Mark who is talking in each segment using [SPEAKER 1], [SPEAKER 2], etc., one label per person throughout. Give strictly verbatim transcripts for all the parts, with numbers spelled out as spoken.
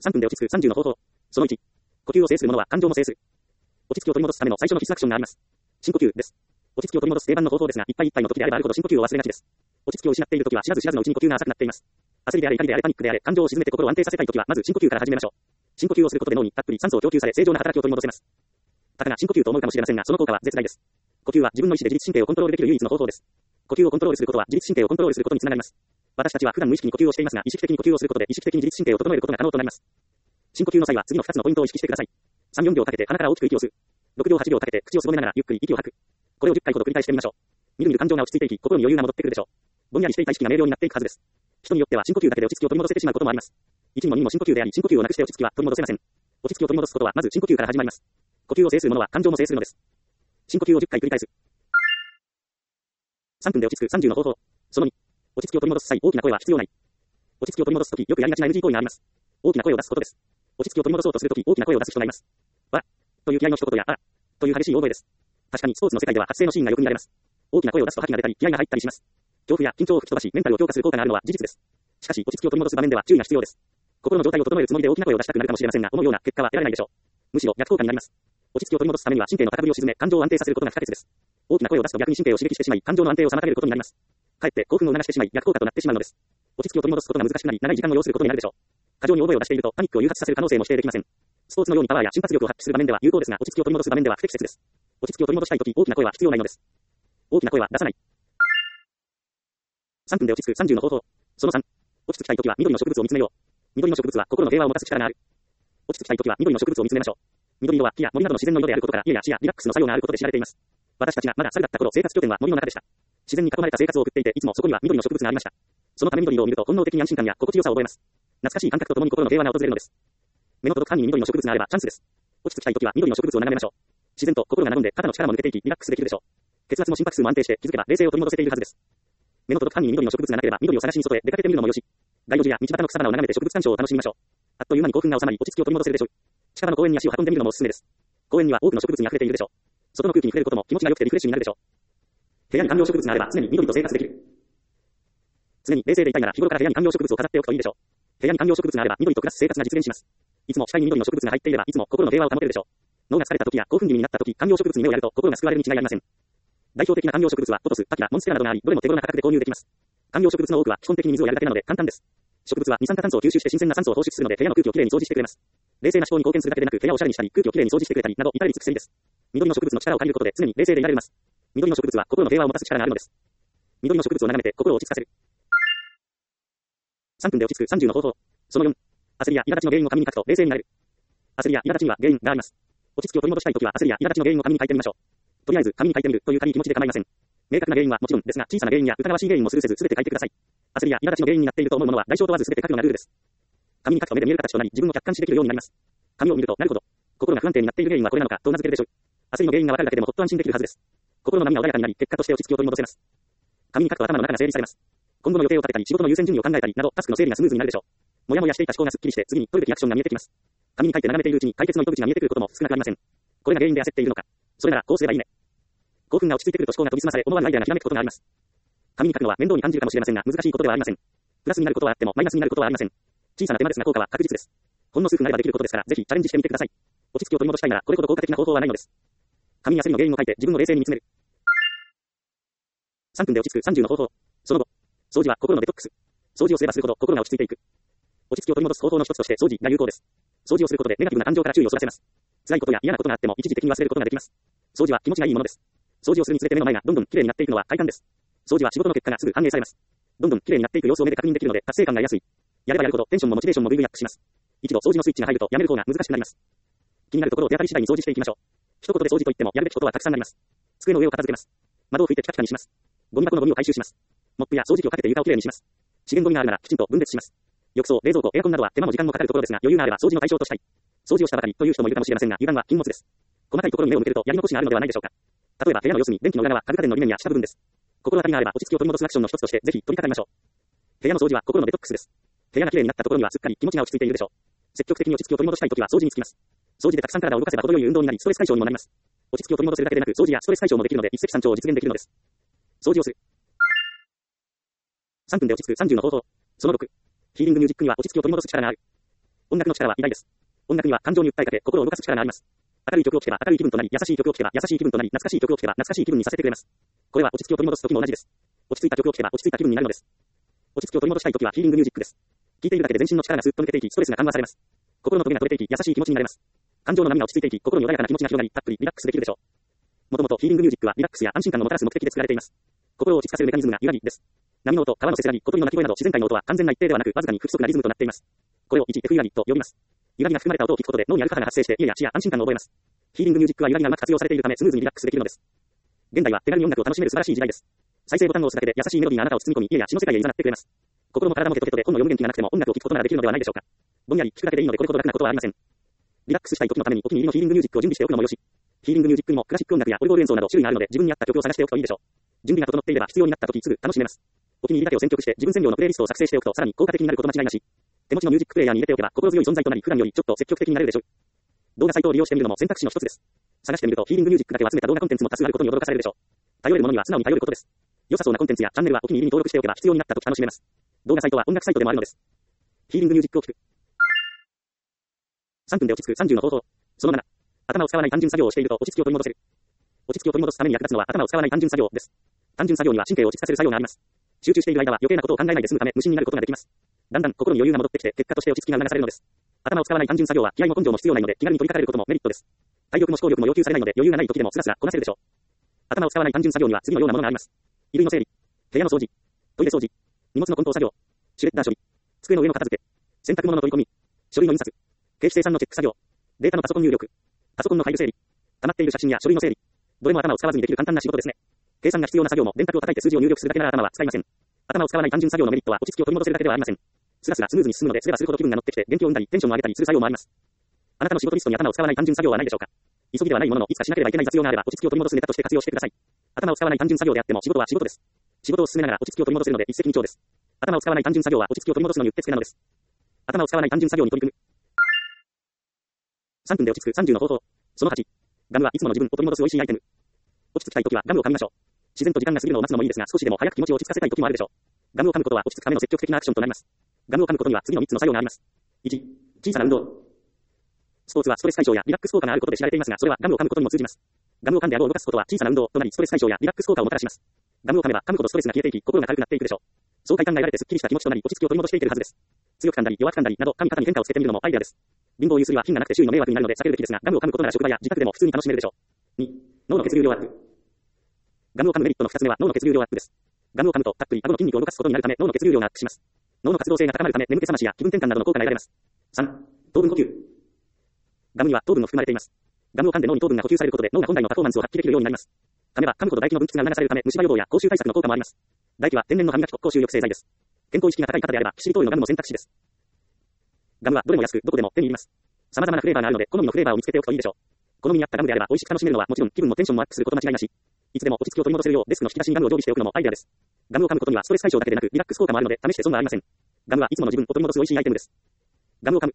[SPEAKER 1] さんぷんで落ち着くさんじゅうの方法。そのいち。呼吸を制する者は感情も制する。落ち着きを取り戻すための最初の必須アクションがあります。深呼吸です。落ち着きを取り戻す定番の方法ですが、いっぱいいっぱいの時であればあるほど深呼吸を忘れがちです。落ち着きを失っている時は知らず知らずのうちに呼吸が浅くなっています。焦りであれ怒りであれパニックであれ感情を沈めて心を安定させたい時はまず深呼吸から始めましょう。深呼吸をすることで脳にたっぷり酸素を供給され正常な働きを取り戻せます。たかが深呼吸と思うかもしれませんが、その効果は絶大です。呼吸は自分の意思で自律神経をコントロールできる唯一の方法です。呼吸をコントロールすることは自律神経をコントロールすることにつながります。私たちは普段無意識に呼吸をしていますが、意識的に呼吸をすることで意識的に自律神経を整えることが可能となります。深呼吸の際は次のふたつのポイントを意識してください。さん、よんびょうかけて鼻から大きく息を吸う。ろくびょう、はちびょうかけて口をすぼめながらゆっくり息を吐く。これをじゅっかいほど繰り返してみましょう。みるみる感情が落ち着いていき、心に余裕が戻ってくるでしょう。ぼんやりしていた意識が明瞭になっていくはずです。人によっては深呼吸だけで落ち着きを取り戻せてしまうこともあります。いちにもににも深呼吸であり、深呼吸をなくして落ち着きは取り戻せません。落ち着きを取り戻すことはまず深呼吸から始まります。呼吸を制する者は感情も制するのです。深呼吸をじゅっかい繰り返す。さんぷんで落ち着くさんじゅうの方法。そのに。落ち着きを取り戻す際、大きな声は必要ない。落ち着きを取り戻すとき、よくやりがちな エヌジー 行為があります。大きな声を出すことです。落ち着きを取り戻そうとするとき、大きな声を出す人がいます。わという気合の一言や、あという激しい大声です。確かにスポーツの世界では発声のシーンがよく見られます。大きな声を出すと覇気が出たり、気合が入ったりします。恐怖や緊張を吹き飛ばし、メンタルを強化する効果があるのは事実です。しかし、落ち着きを取り戻す場面では注意が必要です。心の状態を整えるつもりで大きな声を出したくなるかもしれませんが、思うような結果は得られないでしょう。むしろ逆効果になります。落ち着きを取り戻すためには神経の高ぶりを鎮め、感情を安定させることが不可欠です。大きな声を出すと逆に神経を刺激してしまい、感情の安定を妨げることになります。かえって興奮を促してしまい、逆効果となってしまうのです。落ち着きを取り戻すことが難しくなり、長い時間を要することになるでしょう。過剰に大声を出しているとパニックを誘発させる可能性も否定できません。スポーツのようにパワーや瞬発力を発揮する場面では有効ですが、落ち着きを取り戻す場面では不適切です。落ち着きを取り戻したいとき、大きな声は必要ないのです。大きな声は出さない。さんぷんで落ち着くさんじゅうの方法。そのさん。落ち着きたいときは緑の植物を見つめよう。緑の植物は心の平和を持たす力がある。落ち着きたいときは緑の植物を見つめましょう。緑色は木や森などの自然の色であることから、家や死やリラックスの作用があることで知られています。私たちがまだ猿だった頃、生活拠点は森の中でした。自然に囲まれた生活を送っていて、いつもそこには緑の植物がありました。そのため緑色を見ると本能的に安心感や心地よさを覚えます。懐かしい感覚とともに心の平和が訪れるのです。目の届く範囲に緑の植物があればチャンスです。落ち着きたいときは緑の植物を眺めましょう。自然と心が和んで肩の力も抜けていき、リラックスできるでしょう。血圧も心拍数も安定して気づけば冷静を取り戻せているはずです。目の届く範囲に緑の植物がなければ緑を探しに外へ出かけてみるのもよし。街路樹や道端の草花を眺めて植物鑑賞を楽しみましょう。あっという間に興奮が収まり落ち着きを取り戻せるでしょう。近場の公園に足を運んでみるのもおすすめです。公園には多くの植物に溢れているでしょう。外の空気に触れることも気持ちが良くてリフレッシュになるでしょう。部屋に観葉植物があれば常に緑と生活できる。常に冷静でいたいなら日頃から部屋に観葉植物を飾っておくといいでしょう。部屋に観葉植物があれば緑と暮らす生活が実現します。いつも視界に緑の植物が入っていればいつも心の平和を保てるでしょう。脳が疲れた時や興奮気味になった時、観葉植物に目をやると心が救われるに違いありません。代表的な観葉植物はポトス、パキラ、モンステラなどがあり、どれも手頃な価格で購入できます。観葉植物の多くは基本的に水をやるだけなので簡単です。植物は二酸化炭素を吸収して新鮮な酸素を放出するので部屋の空気をきれいに掃除してくれます。冷静な思考に貢献するだけでなく部屋をおしゃれにしたり空気をきれいに掃除してくれたりなど至れり尽くせりです。緑の植物の力を借りることで常に冷静でいられます。緑の植物は心の平和を持たす力があるのです。緑の植物を眺めて心を落ち着かせる。さんぷんで落ち着くさんじゅうの方法。そのよん。焦りや苛立ちの原因を紙に書くと冷静になれる。焦りや苛立ちには原因があります。落ち着きを取り戻したいときは焦りや苛立ちの原因を紙に書いてみましょう。とりあえず紙に書いてみるという軽い気持ちで構いません。明確な原因はもちろんですが、小さな原因や疑わしい原因もするせず全て書いてください。焦りや苛立ちの原因になっていると思うものは代償問わず全て書くようなルールです。紙に書くと目で見える形となり、自分を客観視できるようになります。紙を見ると、なるほど。心が不安定になっている原因はこれなのかと名付けるでしょう。焦りの原因がわかるだけでもほっと安心できるはずです。心の波が穏やかになり、結果として落ち着きを取り戻せます。紙に書くと頭の中が整理されます。今後の予定を立てたり、仕事の優先順位を考えたりなど、タスクの整理がスムーズになるでしょう。もやもやしていた思考がすっきりして、次に取るべきアクションが見えてきます。紙に書いて眺めているうちに解決の糸口が見えてくることも少なくありません。これが原因で焦っているのか。それならこうすればいいね。興奮が落ち着いてくると思考が研ぎ澄まされ、思わぬアイデアがひらめくことがあります。紙に書くのは面倒に感じるかもしれませんが、難しいことではありません。プラスになることはあってもマイナスになることはありません。小さな手間ですが効果は確実です。ほんの数分あればできることですから、ぜひチャレンジしてみてください。落ち着きを取り戻したいなら、これほど効果的な方法はないのです。紙に焦りの原因を書いて自分を冷静に見つめる。さんぷんで落ち着くさんじゅうの方法。その後、掃除は心のデトックス。掃除をすればするほど心が落ち着いていく。落ち着きを取り戻す方法の一つとして掃除が有効です。掃除をすることでネガティブな感情から注意をそらせます。辛いことや嫌なことがあっても一時的に忘れることができます。掃除は気持ちがいいものです。掃除をするにつれて目の前がどんどん綺麗になっていくのは快感です。掃除は仕事の結果がすぐ反映されます。どんどん綺麗になっていく様子を目で確認できるので達成感が安い。やればやるほどテンションもモチベーションもぐいぐいアップします。一度掃除のスイッチが入るとやめる方が難しくなります。気になるところを手当たり次第に掃除していきましょう。一言で掃除といってもやるべきことはたくさんあります。机の上を片付けます。窓を拭いてピカピカにします。ゴミ箱のゴミを回収します。モップや掃除機をかけて床をきれいにします。資源ゴミがあるならきちんと分別します。浴槽、冷蔵庫、エアコンなどは手間も時間もかかるところですが余裕があれば掃除の対象としたい。掃除をしたばかりという人もいるかもしれませんが油断は禁物です。細かいところに目を向けるとやり残しがあるのではないでしょうか。例えば部屋の四隅、電気の裏側、家具家電の理念や下部分です。心当たりがあれば落ち着きを取り戻すアクションの一つとしてぜひ取り掛かりましょう。部屋の掃除は心のデトックスです。部屋がきれいになったところにはすっかり気持ちが落ち着いているでしょう。積極的に落ち着きを取り戻したいときは掃除につきます。掃除でたくさん体を動かせば程よい運動になりストレス解消にもなります。落ち着きを取り戻せるだけでなく掃除やストレス解消もできるので一石三鳥を実現できるのです。掃除をする。さんぷんで落ち着くさんじゅうの方法。そのろく。ヒーリングミュージックには落ち着きを取り戻す力がある。 音楽の力は偉大です。音楽には感情に訴えかけ、心を動かす力があります。明るい曲を聴けば明るい気分となり、優しい曲を聴けば優しい気分となり、懐かしい曲を聴けば懐かしい気分にさせてくれます。これは落ち着きを取り戻す時も同じです。落ち着いた曲を聴けば落ち着いた気分になるのです。落ち着きを取り戻したい時はヒーリングミュージックです。聴いているだけで全身の力がスッと抜けていき、ストレスが緩和されます。心のトゲが取れていき、優しい気持ちになれます。感情の波が落ち着いていき、心に穏やかな気持ちが広がり、たっぷりリラックスできるでしょう。もともとヒーリングミュージックはリラックスや安心感をもたらす目的で作られています。心を落ち着かせるメカニズムがゆらぎです。波の音、川のせせらぎ、小鳥の鳴き声など自然界の音は完全な一定ではなく、わずかに不規則なリズムとなっています。これを ワンエフ ゆらぎと呼びます。ゆらぎが含まれた音を聞くことで脳にアルファ波が発生して家や死や安心感を覚えます。ヒーリングミュージックはゆらぎがうまく活用されているためスムーズにリラックスできるのです。現代は手軽に音楽を楽しめる素晴らしい時代です。再生ボタンを押すだけで優しいメロディーがあなたを包み込み、家や死の世界へ誘ってくれます。心も体もテトテトで本の読む元気がなくても音楽を聴くことならできるのではないでしょうか。ぼんやり聞くだけでいいのでこれほど楽なことはありません。リラックスしたい時のためにお気に入りのヒーリングミュージックを準備しておくのもよし。ヒーリングミュージックにもクラシック音楽やオルゴール演奏など種類があるので自分に合った曲を探しておくといいでしょう。準備が整っていれば必要になった時すぐ楽しめます。お気に入りだけを選曲して自分専用のプレイリストを作成しておくとさらに効果的になること間違いなし。手持ちのミュージックプレイヤーに入れておけば心強い存在となり普段よりちょっと積極的になれるでしょう。動画サイトを利用してみるのも選択肢の一つです。探してみるとヒーリングミュージックだけを集めた動画コンテンツも多数あることに驚かされるでしょう。頼れるものには素直に頼ることです。良さそうなコンテンツやチャンネルはお気に入りに登録しておけば必要になった時楽しめます。動画サイトは音楽サイトでもあるのです。ヒーリングミュージックを聞く。さんぷんで落ち着くさんじゅうの方法。そのなな、頭を使わない単純作業をしていると落ち着きを取り戻せる。落ち着きを取り戻すために役立つのは頭を使わない単純作業です。単純作業には神経を落ち着かせる作用があります。集中している間は余計なことを考えないで済むため無心になることができます。だんだん心に余裕が戻ってきて結果として落ち着きが促されるのです。頭を使わない単純作業は気合も根性も必要ないので気軽に取り掛かれることもメリットです。体力も思考力も要求されないので余裕がない時でもスラスラこなせるでしょう。頭を使わない単純作業には次のようなものがあります。衣類の整理、部屋の掃除、トイレ掃除、荷物の梱包作業、シュレッダー処理、机の上の片付け、洗濯物の取り込み、書類の印刷、経費生産のチェック作業、データのパソコン入力、パソコンのファイル整理、溜まっている写真や書類の整理、どれも頭を使わずにできる簡単な仕事ですね。計算が必要な作業も電卓を叩いて数字を入力するだけなら頭は使いません。頭を使わない単純作業のメリットは落ち着きを取り戻せるだけではありません。スラスラスムーズに進むのですればするほど気分が乗ってきて元気を生んだりテンションを上げたりする作用もあります。あなたの仕事リストに頭を使わない単純作業はないでしょうか。急ぎではないもののいつかしなければいけない雑用があれば落ち着きを取り戻すネタとして活用してください。頭を使わない単純作業であっても仕事は仕事です。仕事を進めながら落ち着きを取り戻せるので一石二鳥です。頭を使わない単純作業は落ち着きを取り戻すのにうってつけなのです。頭を使わない単純作業に取り組む。さんぷんで落ち着くさんじゅうの方法。そのはち、ガムはいつもの自分を取り戻す美味しいアイテム。落ち着きたい時はガムを噛みましょう。自然と時間が過ぎるのを待つのもいいですが少しでも早く気持ちを落ち着かせたい時もあるでしょう。ガムを噛むことは落ち着くための積極的なアクションとなります。ガムを噛むことには次のみっつの作用があります。いち、小さな運動。スポーツはストレス解消やリラックス効果があることで知られていますが、それはガムを噛むことにも通じます。ガムを噛んで顎を動かすことは小さな運動となり、ストレス解消やリラックス効果をもたらします。ガムを噛めば噛むほどストレスが消えていき、心が軽くなっていくでしょう。そう快感が得られてスッキリした気持ちとなり、落ち着きを取り戻していけるはずです。強く噛んだり弱く噛んだりなど、噛み方に変化をつけてみるのもアイデアです。貧乏ゆすりは品がなくて周囲の迷惑になるので避けるべきですが、ガムを噛むことなら職場や自宅でも普通に楽しめるでしょう。に、脳の血流量アップ。ガムを噛むメリットのふたつめは脳の血流量アップです。ガムを噛むとたっぷり顎の筋肉を動かすことになるため脳の血流量がアップします。脳の活動性が高まるため眠気覚ましや気分転換などの効果が得られます。さん、糖分補給。ガムには糖分も含まれています。ガムを噛んで脳に糖分が補給されることで脳が本来のパフォーマンスを発揮できるようになります。噛めば噛むほど唾液の分泌が促されるため虫歯予防や口臭対策の効果もあります。唾液は天然の歯磨き粉、口臭抑制剤です。健康意識が高い方であればキシリトールのガムの選択肢です。ガムはどれも安くどこでも手に入ります。様々なフレーバーがあるので好みのフレーバーを見つけておくといいでしょう。好みに合ったガムであれば美味しく楽しめるのはもちろん気分もテンションもアップすること間違いなし。いつでも落ち着きを取り戻せるようデスクの引き出しにガムを常備しておくのもアイデアです。ガムを噛むことにはストレス解消だけでなくリラックス効果もあるので試して損はありません。ガムはいつもの自分を取り戻す美味しいアイテムです。ガムを噛む。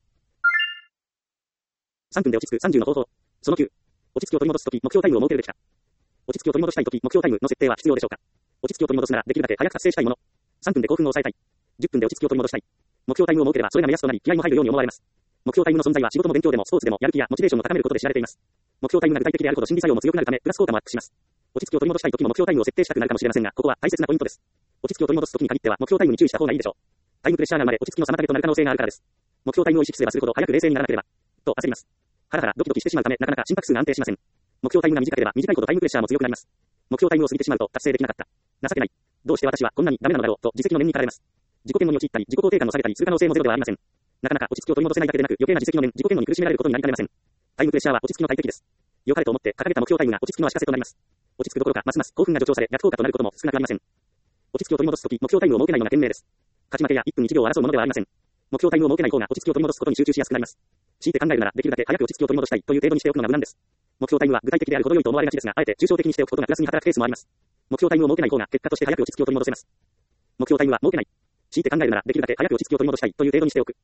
[SPEAKER 1] さんぷんで落ち着くさんじゅうの方法。そのきゅう、落ち着きを取り戻すとき目標タイムを設けるべきか。落ち着きを取り戻したいとき目標タイムの設定は必要でしょうか。落ち着きを取り戻すならできるだけ早く達成したいもの。さんぷんで興奮を抑えたい。じゅっぷんで落ち着きを取り戻したい。目標タイムを設ければそれが目安となり気合も入るように思われます。目標タイムの存在は仕事も勉強でもスポーツでもやる気やモチベーションを高めることで知られています。目標タイムが具体的であるほど心理作用も強くなるためプラス効果もアップします。落ち着きを取り戻したいときも目標タイムを設定したくなるかもしれませんが、ここは大切なポイントです。落ち着きを取り戻すときに限っては目標タイムに注意した方がいいでしょう。タイムプレッシャーが生まれ落ち着きの妨げとなる可能性があるからです。目標タイムを意識すればするほど早く冷静にならなければと焦ります。ハラハラドキドキしてしまうためなかなか心拍数が安定しません。目標タイムが短ければ短いほどタイムプレッシャーも強くなります。目標タイムを過ぎてしまうと達成できなかった。情けない。どうして私はこんなにダメなのだろうと自責の念に駆られます。自己嫌悪に陥ったり自己肯定感を下げたりする可能性もゼロではありません。なかなか落ち着きを取り戻せないだけでなく余計な自責の念、自己嫌悪に苦しめられることになりかねません。タイムプレッシャーは落ち着きの大敵です。良かれと思って掲げた目標タイムが落ち着きの足かせとなります。落ち着くどころかますます興奮が助長され逆効果となることも少なくありません。落ち着きを取り戻すとき目標タイムを設けないのが賢明です。勝ち負けやいっぷんいちびょうを争うものではありません。目標タイムを設けない方が落ち着きを取り戻すことに集中しやすくなります。強いて考えるならできるだけ早く落ち着きを取り戻したいという程度にしておくのが無難です。目標タイムは具体的であるほど良いと思われがちですが、あえて抽象的にしておくことがプラスに働くケースもあります。目標タイムを設けない方が結果として早く落ち着きを取り戻せます。目標タイムは設けない。強いて考えるならできるだけ早く落ち着きを取り戻したいという程度にしておく。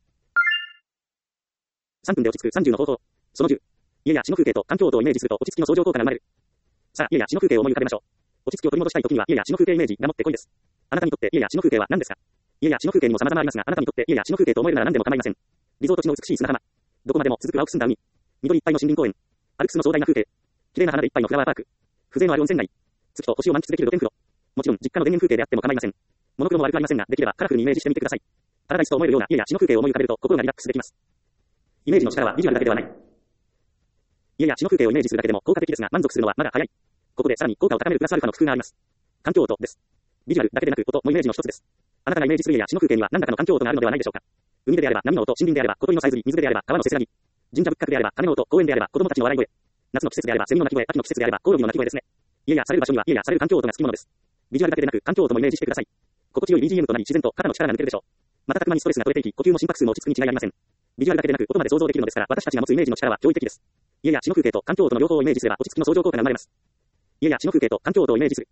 [SPEAKER 1] さんぷんで落ち着くさんじゅうの方法。そのじゅう、家や地の風景と環境音をイメージすると落ち着きの相乗効果が生まれる。さあ、家や地の風景を思い浮かべましょう。落ち着きを取り戻したいときには家や地の風景イメージがもってこいです。あなたにとって家や地の風景は何ですか。家や地の風景にも様々ありますが、あなたにとって家や地の風景と思えるなら何でも構いません。 リゾート地の美しい砂浜。どこまでも続く青く澄んだ海。緑いっぱいの森林公園。アルプスの壮大な風景。綺麗な花でいっぱいのフラワーパーク。風情のある温泉街。月と星を満喫できる露天風呂。もちろん実家の田園風景であっても構いません。モノクロも悪くありませんが、できればカラフルにイメージしてみてください。パラダイスと思えるような家や詩の風景を思い浮かべると心がリラックスできます。イメージの力はビジュアルだけではない。家や詩の風景をイメージするだけでも効果的ですが、満足するのはまだ早い。ここでさらに効果を高めるプラスアルファの工夫があります。環境音です。ビジュアルだけでなく音もイメージの一つです。あなたがイメージする家や詩の風景には何らかの環境音があるのではないでしょうか。海辺であれば波の音、森林であれば小鳥のさえずり、水辺であれば川のせせらぎ。神社仏閣であれば鐘の音、公園であれば子供たちの笑い声。夏の季節であればセミの鳴き声、秋の季節であればコオロギの鳴き声ですね。家やされる場所には家やされる環境音がつきものです。ビジュアルだけでなく環境音もイメージしてください。心地よい ビージーエム となり自然と肩の力が抜けるでしょう。瞬く間にストレスが取れていき、呼吸も心拍数も落ち着くに違いありません。ビジュアルだけでなく音まで想像できるのですから、私たちが持つイメージの力は驚異的です。家や詩の風景と環境音の両方をイメージすれば落ち着きの相乗効果が生まれます。家や詩の風景と環境音をイメージする。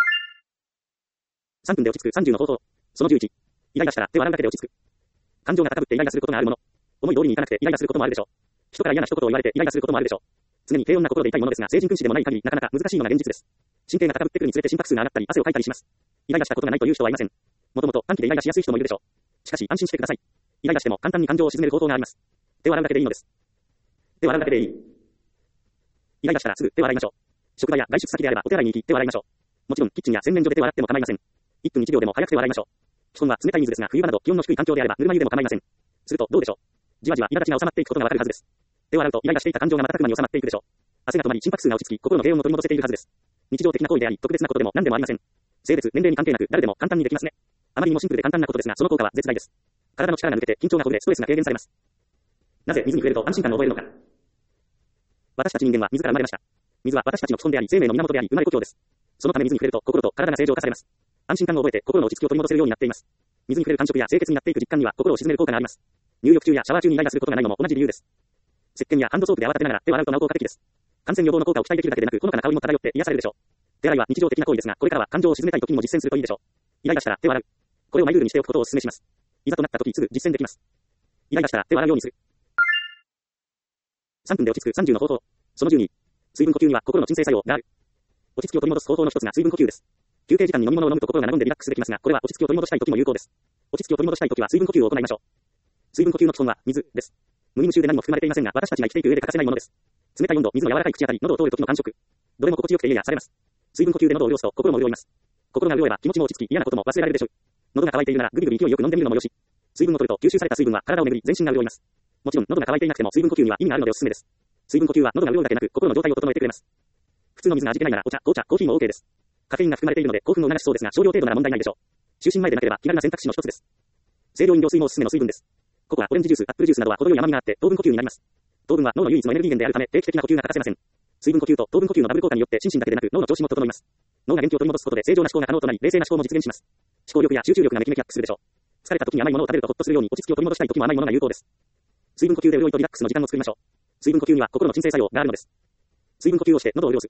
[SPEAKER 1] さんぷんで落ち着くさんじゅうの方法。そのじゅういち。イライラしたら手を洗うだけで落ち着く。感情が高ぶってイライラすることがあるもの。思い通りにいかなくてイライラすることもあるでしょう。人から嫌な一言を言われてイライラすることもあるでしょう。常に平穏な心でいたいものですが、成人君子でもない限りなかなか難しいのが現実です。神経が高ぶってくるにつれて心拍数が上がったり汗をかいたりします。イライラしたことがないという人はいません。もともと短期でイライラしやすい人もいるでしょう。しかし安心してください。イライラしても簡単に感情を鎮める方法があります。手を洗うだけでいいのです。手を洗うだけでいい。イライラしたらすぐ手を洗いましょう。職場や外出先であればお手洗いに行き手を洗いましょう。もちろんキッチンや洗面所で手を洗っても構いません。いっぷんいちびょうでも早く手を洗いましょう。基本は冷たい水ですが、冬場など気温の低い環境であればぬるま湯でも構いません。するとどうでしょう。じわじわ苛立ちが収まっていくことがわかるはずです。手を洗うとイライラしていた感情が瞬く間に収まっていくでしょう。汗が止まり心拍数が落ち着き、心の平穏を取り戻せているはずです。日常的な行為であり、特別なことでも何でもありません。性別、年齢に関係なく誰でも簡単にできますね。あまりにもシンプルで簡単なことですが、その効果は絶大です。体の力が抜けて緊張がほぐれ、ストレスが軽減されます。なぜ水に触れると安心感を覚えるのか。私たち人間は水から生まれました。水は私たちの基本であり、生命の源であり、生まれ故郷です。そのため水に触れると心と体が正常化されます。安心感を覚えて心の落ち着きを取り戻せるようになっています。水に触れる感触や清潔になっていく実感には心を鎮める効果があります。入浴中やシャワー中にイライラすることがないのも同じ理由です。石鹸やハンドソープで泡立てながら手を洗うとなお効果的です。感染予防の効果を期待できるだけでなく、ほのかな香りも漂って癒されるでしょう。手洗いは日常的な行為ですが、これからは感情を鎮めたい時にも実践するといいでしょう。イライラしたら手を洗う。これをマイルールにしておくことをお勧めします。いざとなった時すぐ実践できます。イライラしたら手を洗うようにする。さんぷんで落ち着くさんじゅうの方法。そのじゅうに。水分呼吸には心の鎮静作用がある。落ち着きを取り戻す方法の一つが水分呼吸です。休憩時間に飲み物を飲むと心が和んでリラックスできますが、これは落ち着きを取り戻したい時も有効です。落ち着きを取り戻したい時は水分呼吸を行いましょう。水分呼吸の基本は水です。無味無臭で何も含まれていませんが、私たちが生きていく上で欠かせないものです。冷たい温度、水の柔らかい口当たり、喉を通る時の感触。どれも心地よくて癒されます。水分呼吸で喉を潤すと心も潤います。心が潤えば気持ちも落ち着き、嫌なことも忘れられるでしょう。喉が渇いているならグビグビ勢いよく飲んでみるのもよし。水分を取ると吸収された水分は体を巡り全身が潤います。もちろん喉が渇いていなくても水分呼吸には意味があるのでおすすめです。水分呼吸は喉が潤うだけでなく心の状態を整えてくれます。普通の水が味気ないならお茶、紅茶、コーヒーも OK です。カフェインが含まれているので興奮を促しそうですが少量程度なら問題ないでしょう。就寝前でなければ気軽な選択肢の一つです。清涼飲料水もおすすめの水分です。ココア、オレンジジュース、アップルジュースなどは程よい甘みがあって糖分呼吸になります。糖分は脳の唯一のエネルギー源であるため定期的な呼吸が欠かせません。水分呼吸と糖分呼吸のダブル効果によって心身だけでなく脳の調子も整います。脳が元気を取り戻すことで正常な思考が可能となり冷静な思考も実現します。思考力や集中力がめきめきアップするでしょう。疲れた時に甘いものを食べるとホッとするように落ち着きを取り戻したい時も甘いものが有効です。水分呼吸で潤いとリラックスの時間を作りましょう。水分呼吸には心の鎮静作用があるのです。水分呼吸をして喉を潤す。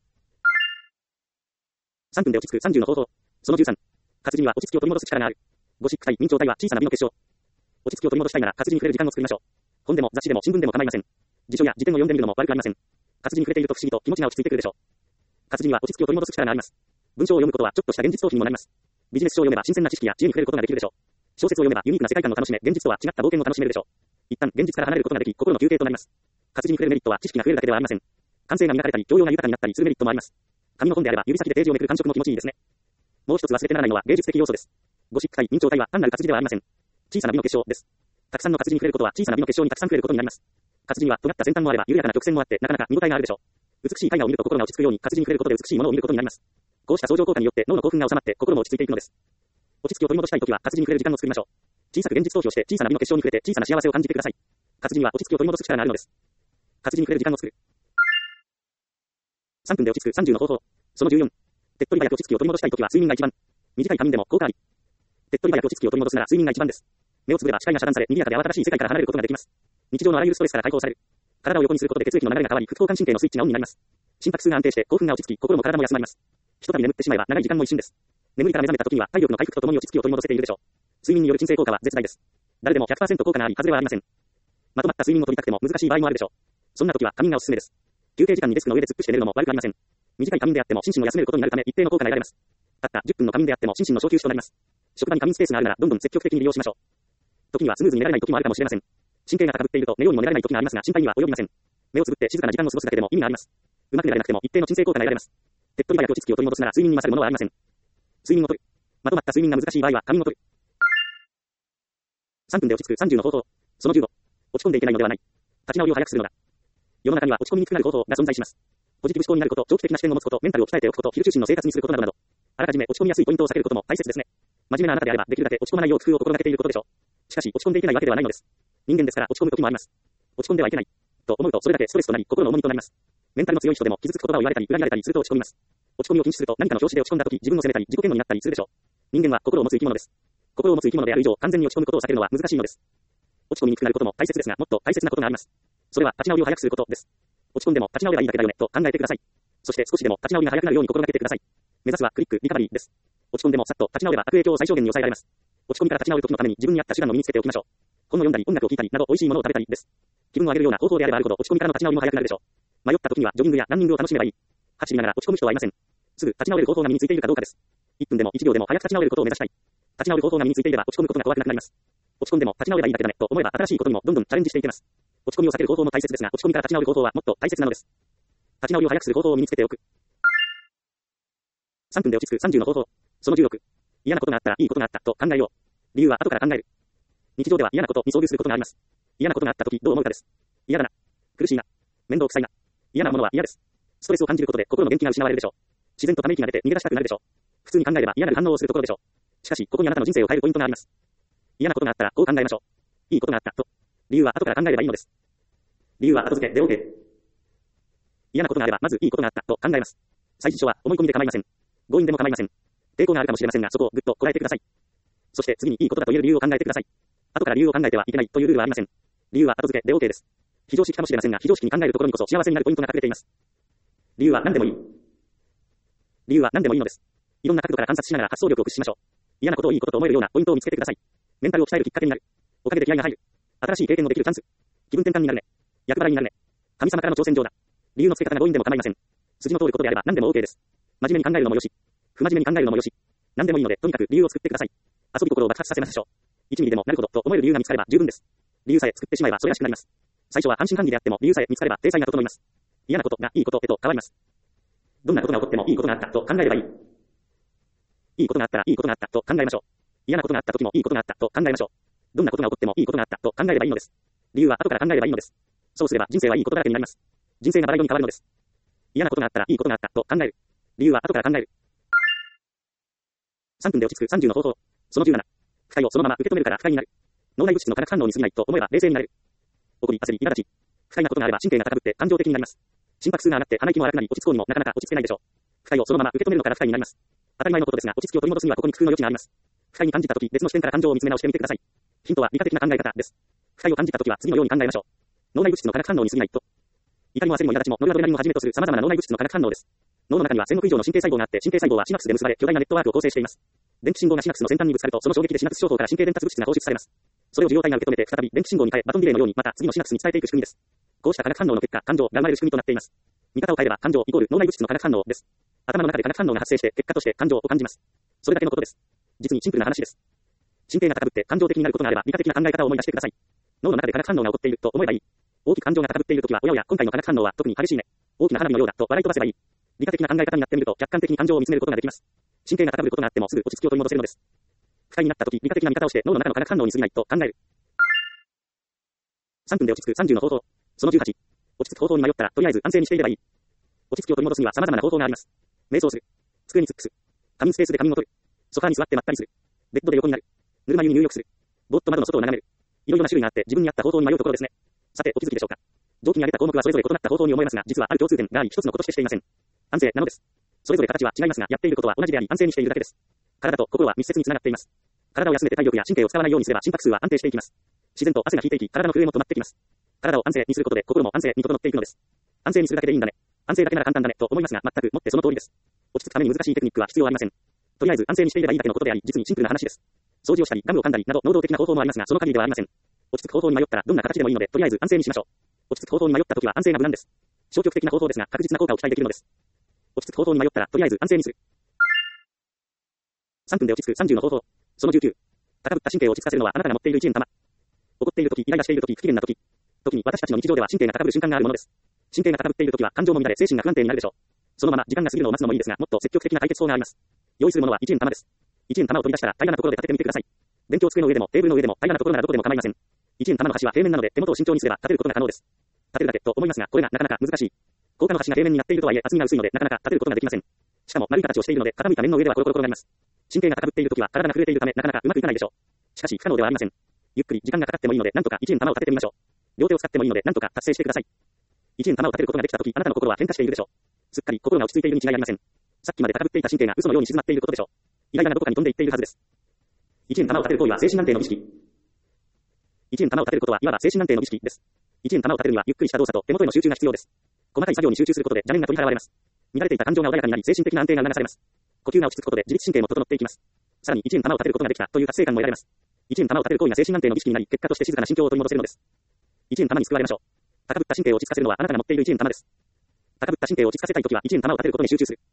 [SPEAKER 1] さんぷんで落ち着くさんじゅうの方法。そのじゅうさん。活字には落ち着きを取り戻す力がある。ゴシック体、明朝体は小さな美の結晶。落ち着きを取り戻したいなら活字に触れる時間を作りましょう。本でも雑誌でも新聞でも構いません。辞書や辞典を読んでみるのも悪くありません。活字に触れていると不思議と気持ちが落ち着いてくるでしょう。活字には落ち着きを取り戻す力があります。文章を読むことはちょっとした現実逃避にもなります。ビジネス書を読めば新鮮な知識や知恵に触れることができるでしょう。小説を読めばユニークな世界観を楽しめ、現実とは違った冒険を楽しめるでしょう。一旦現実から離れることができ、心の休憩となります。活字に触れるメリットは知識が増えるだけではありません。感性が磨かれたり、教養が豊かになったりするメリットもあります。紙の本であれば指先でページをめくる感触も気持ちいいですね。もう一つ忘れてならないのは芸術的要素です。ゴシック体、明朝体は単なる活字ではありません。小さな美の結晶です。たくさんの活字に触れることは小さな美の結晶にたくさん触れることになります。活字には尖った先端もあれば緩やかな曲線もあってなかなか見応えがあるでしょう。美しい絵画を見ると心が落ち着くように活字に触れることで美しいものを見ることになります。こうした相乗効果によって脳の興奮が収まって心も落ち着いていくのです。落ち着きを取り戻したいときは活字に触れる時間を作りましょう。小さく現実逃避をして小さな美の結晶に触れて小さな幸せを感じてください。活字には落ち着きを取り戻す力があるのです。活字に触れる時間を作る。さんぷんで落ち着くさんじゅうの方法。そのじゅうよん。手っ取り早く落ち着きを取り戻したいときは睡眠が一番。短い仮眠でも効果あり。手っ取り早く落ち着きを取り戻すなら睡眠が一番です。目をつぶれば視界が遮断され、賑やかで慌ただしい世界から離れることができます。日常のあらゆるストレスから解放される。体を横にすることで血液の流れが変わり、副交感神経のスイッチがオンになります。心拍数が安定して興奮が落ち着き、心も体も休まります。ひとたび眠ってしまえば長い時間も一瞬です。眠りから目覚めた時には体力の回復とともに落ち着きを取り戻せているでしょう。睡眠による鎮静効果は絶大です。誰でも ひゃくパーセント 効果があり、外れはありません。まとまった睡眠を取りたくても難しい場合もあるでしょう。そんな時は仮眠がおすすめです。休憩時間にデスクの上で突っ伏して寝るのも悪くありません。短い仮眠であっても心身を休めることになるため一定の効果が得られます。たったじゅっぷんの仮眠であっても心身の小休止となります。職場に仮眠スペースがあるならどんどん積極的に利用しましょう。時にはスムーズにならない時もあるかもしれません。 神経が高ぶっていると寝ようにも寝られない時がありますが、心配には及びません。目をつぶって静かな時間を過ごすだけでも意味があります。うまく寝られなくても一定の鎮静効果が得られます。手っ取り早く落ち着きを取り戻すなら睡眠に勝るものはありません。睡眠をとる。まとまった睡眠が難しい場合は仮眠をとる。さんぷんで落ち着くさんじゅうの方法。そのじゅうご。落ち込んでいけないのではない。立ち直りを早くするのだ。世の中には落ち込みにくくなる方法が存在します。ポジティブ思考になること、長期的な視点を持つこと、メンタルを鍛えておくこと、昼中心の生活にすることなどなど、あらかじめ落ち込みやすいポイントを避けることも大切ですね。真面目なあなたであればできるだけ落ち込まないよう工夫を心がけていることでしょう。しかし落ち込んでいけないわけではないのです。人間ですから落ち込む時もあります。落ち込んではいけないと思うとそれだけストレスとなり心の重荷となります。メンタルの強い人でも傷つく言葉を言われたり裏切られたりすると落ち込みます。落ち込みを禁止すると何かの拍子で落ち込んだ時自分を責めたり自己嫌悪になったりするでしょう。人間は心を持つ生き物です。心を持つ生き物である以上完全に落ち込むことを避けるのは難しいのです。落ち込みにくくなることも大切ですがもっと大切なことがあります。それは立ち直りを早くすることです。落ち込んでも立ち直ればいいだけだよねと考えてください。そして少しでも立ち直りが早くなるように心がけてください。目指すはクリックリカバリーです。落ち込んでもさっと立ち直れば悪影響を最小限に抑えられます。落ち込みから立ち直る時のために自分に合った手段を身につけておきましょう。本を読んだり音楽を聴いたりなど美味しいものを食べたりです。気分を上げるような方法であればあるほど落ち込みからの立ち直りも早くなるでしょう。迷った時にはジョギングやランニングを楽しめばいい。走りながら落ち込む人はいません。すぐ立ち直れる方法が身についているかどうかです。いっぷんでもいちびょうでも早く立ち直れることを目指したい。立ち直る方法が身についていれば落ち込むことが怖くなくなります。落ち込んでも立ち直ればいいだけだねと思えば新しいことにもどんどんチャレンジしていけます。落ち込みを避ける方法も大切ですが落ち込みから立ち直る方法はもっと大切なのです。立ち直りを早くする方法を身につけておく。さんぷんで落ち着くさんじゅうの方法。そのじゅうろく。嫌なことがあったらいいことがあったと考えよう。理由は後から考える。日常では嫌なことに遭遇することがあります。嫌なことがあった時どう思うかです。嫌だな。苦しいな。面倒くさいな。嫌なものは嫌です。ストレスを感じることで心の元気が失われるでしょう。自然とため息が出て逃げ出したくなるでしょう。普通に考えれば嫌な反応をするところでしょう。しかしここにあなたの人生を変えるポイントがあります。嫌なことがあったらこう考えましょう。いいことがあったと。理由は後から考えればいいのです。理由は後付けで OK。嫌なことがあればまずいいことがあったと考えます。最初は思い込みで構いません。強引でも構いません。抵抗があるかもしれませんがそこをぐっとこらえてください。そして次にいいことだと言える理由を考えてください。後から理由を考えてはいけないというルールはありません。理由は後付けで OK です。非常識かもしれませんが非常識に考えるところにこそ幸せになるポイントが隠れています。理由は何でもいい。理由は何でもいいのです。いろんな角度から観察しながら発想力を駆使しましょう。嫌なことをいいことと思えるようなポイントを見つけてください。メンタルを鍛えるきっかけになる。おかげで気合が入る。新しい経験のできるチャンス。気分転換になるね。役払いになるね。神様からの挑戦状だ。理由の付け方が強引でも構いません。筋の通ることであれば何でも OK です。真面目に考えるのもよし。不真面目に考えるのもよし。何でもいいのでとにかく理由を作ってください。遊び心を爆発させましょう。いちミリでもなるほどと思える理由が見つかれば十分です。理由さえ作ってしまえばそれらしくなります。最初は半信半疑であっても理由さえ見つかれば体裁が整います。嫌なことがいいことへと変わります。どんなことが起こってもいいことがあったと考えればいい。いいことがあったらいいことがあったと考えましょう。嫌なことがあった時もいいことがあったと考えましょう。どんなことが起こってもいいことがあったと考えればいいのです。理由は後から考えればいいのです。そうすれば人生はいいことだらけになります。人生がバラ色に変わるのです。嫌なことがあったらいいことがあったと考える。理由は後から考える。さんぷんで落ち着くさんじゅうの方法。そのじゅうなな。不快をそのまま受け止めるから不快になる。脳内物質の化学反応に過ぎないと思えば冷静になれる。怒り、焦り、苛立ち。不快なことがあれば神経が高ぶって感情的になります。心拍数が上がって鼻息も荒くなり落ち着こうにもなかなか落ち着けないでしょう。不快をそのまま受け止めるのから不快になります。当たり前のことですが落ち着きを取り戻すにはここに工夫の余地があります。不快に感じたとき別の視点から感情を見つめ直してみてください。ヒントは理科的な考え方です。不快を感じたときは次のように考えましょう。脳内物質の化学反応に過ぎないと。怒りも焦りも苛立ちもノルアドレナリンをはじめとする様々な脳内物質の化学反応です。脳の中にはせんおく以上の神経細胞があって神経細胞はシナプスで結ばれ巨大なネットワークを構成しています。電気信号がシナプスの先端にぶつかるとその衝撃でシナプス情報から神経伝達物質が放出されます。それを受容体が受け止めて再び電気信号に変えバトンリレーのようにまた次のシナプスに伝えていく仕組みです。こうした化学反応の結果感情が生まれる仕組みとなっています。見方を変えれば感情イコール脳内物質の化学反応です。頭の中で化学反応が発生して結果として感情を感じます。それだけのことです。実にシンプルな話です。神経が高ぶって感情的になることがあれば理科的な考え方を思い出してください。脳の中で化学反応が起こっていると思えばいい。大きく感情が高ぶっているときはおやおや今回の化学反応は特に激しいね。大きな花火のようだと笑い飛ばせばいい。理科的な考え方になってみると客観的に感情を見つめることができます。神経が高ぶることがあってもすぐ落ち着きを取り戻せるのです。不快になったとき理科的な見方をして脳の中の化学反応に過ぎないと考える。さんぷんで落ち着くさんじゅうの方法。そのじゅうはち。落ち着く方法に迷ったらとりあえず安静にしていればいい。落ち着きを取り戻すには様々な方法があります。瞑想する。机に突っ伏す。仮眠スペースで仮眠を取る。ソファーに座ってまったりする。ベッドで横になる。ぬるま湯に入浴する。ぼーっと窓の外を眺める。いろいろな種類があって自分に合った方法に迷うところですね。さてお気づきでしょうか。上記に挙げた項目はそれぞれ異なった方法に思えますが実はある共通点があり一つのこととしてしていません。安静なのです。それぞれ形は違いますがやっていることは同じであり安静にしているだけです。体と心は密接につながっています。体を休めて体力や神経を使わないようにすれば心拍数は安定していきます。自然と汗が引いていき体の震えも止まってきます。体を安静にすることで心も安静に整っていくのです。安静にするだけでいいんだね。安静だけなら簡単だねと思いますが全くもってその通りです。落ち着くために難しいテクニックは必要ありません。とりあえず安静にしていればいいだけのことであり実にシンプルな話です。掃除をしたりガムを噛んだりなど能動的な方法もありますがその限りではありません。落ち着く方法に迷ったらどんな形でもいいのでとりあえず安静にしましょう。落ち着く方法に迷った時は安静が無難です。消極的な方法ですが確実な効果を期待できるのです。落ち着く方法に迷ったらとりあえず安静にする。さんぷんで落ち着くさんじゅうの方法。そのじゅうきゅう。高ぶった神経を落ち着かせるのはあなたが持っているいちえん玉。 怒っているとき、イライラしているとき、不機嫌なとき。時に私たちの日常では神経が高ぶる瞬間があるものです。神経が高ぶっているときは感情も乱れ精神が不安定になるでしょう。そのまま時間が過ぎるのを待つのもいいですが、もっと積極的な解決法があります。用意するものはいちえん玉です。いちえん玉を取り出したら平らなところで立ててみてください。勉強机の上でもテーブルの上でも平らなところならどこでも構いません。いちえん玉の端は平面なので手元を慎重にすれば立てることが可能です。立てるだけと思いますが、これがなかなか難しい。高架の端が平面になっているとはいえ厚みが薄いのでなかなか立てることができません。しかも丸い形をしているので傾いた面の上ではコロコロ転がります。神経が高ぶっているときは体が震えているためなかなかうまくいかないでしょう。しかし不可能ではありません。ゆっくり時間がかかってもいいのでなんとかいちえん玉を立ててみましょう。両手を使ってもいいのでなんとか達成してください。いちえん玉を立てることができたときあなたの心は変化しているでしょう。すっかり心が落ち着いているに違いありません。さっきまで高ぶっていた神経が嘘のように静まっていることでしょう。イライラがどこかに飛んでいっているはずです。いちえん玉を立てる行為は精神安定の儀式。いちえん玉を立てることはいわば精神安定の儀式です。いちえん玉を立てるにはゆっくりした動作と手元への集中が必要です。細かい作業に集中することで邪念が取り払われます。乱れていた感情が穏やかになり精神的な安定が促されます。呼吸が落ち着くことで自律神経も整っていきます。さらにいちえん玉を立てることができたという達成感も得られます。いちえん玉を立てる行為が精神安定の儀式になり、結果として静かな心境を取り戻せるのです。いちえん玉に救われましょう。高ぶった神経を落ち着かせるのはあなたが持っているいちえん玉です。高ぶった神経を落ち着かせたいときはいちえん玉を立てることに集中する。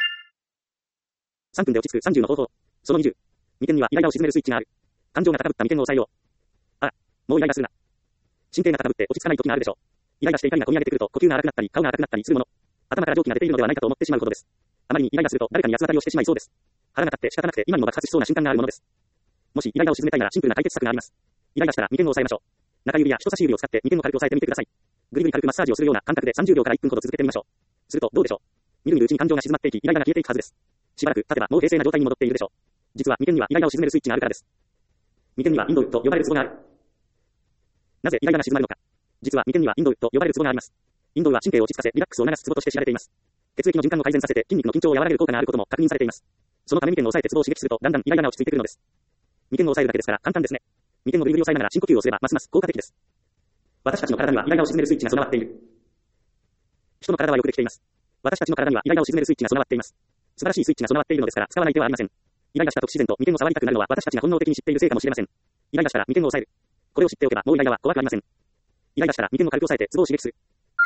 [SPEAKER 1] さんぷんで落ち着くさんじゅうの方法。そのにじゅう。眉間にはイライラを鎮めるスイッチがある。感情が高ぶった眉間を抑えよう。ああ、もうイライラするな。神経が高ぶって落ち着かないときがあるでしょう。イライラして怒りが込み上げてくると呼吸が荒くなったり顔が赤くなったりするもの。頭から蒸気が出ているのではないかと思ってしまうほどです。あまりにイライラすると誰かに八つ当たりをしてしまいそうです。腹が立って仕方なくて今にも爆発しそうな瞬間があるものです。もしイライラを鎮めたいならシンプルな解決策があります。イライラしたら眉間を押さえましょう。中指や人差し指を使って眉間を軽く押さえてみてください。ぐりぐり軽くマッサージをするような感覚でさんじゅうびょうからいっぷんほど続けてみましょう。するとどうでしょう。みるみるうちに感情が静まっていき、イライラが消えていくはずです。しばらく経てばもう冷静な状態に戻っているでしょう。実は眉間にはイライラを鎮めるスイッチがあるからです。眉間にはインドウと呼ばれるツボがある。なぜイライラが静まるのか。実は眉間にはインドウと呼ばれるツボがあります。インドウは神経を落ち着かせリラックスを促すツボとして知られています。血液の循環を改善させて筋肉の緊張を和らげる効果があることも確認されています。そのため眉間を押さえてツボを刺激するとだんだんイライラが落ち着いてくるのです。眉間を押さえるだけですから簡単ですね。眉間をぐりぐり押さえながら深呼吸をすればますます効果的です。私たちの体にはイライラを鎮めるスイッチが備わっている。人の体はよくできています。私たちの体にはイライラを鎮めるスイッチが備わっています。素晴らしいスイッチが備わっているのですから使わない手はありません。イライラしたと自然と眉間を触りたくなるのは私たちが本能的に知っているせいかもしれません。イライラしたら眉間を押さえる。これを知っておけばもうイライラは怖くありません。イライラしたら眉間を軽く押さえてツボを刺激する。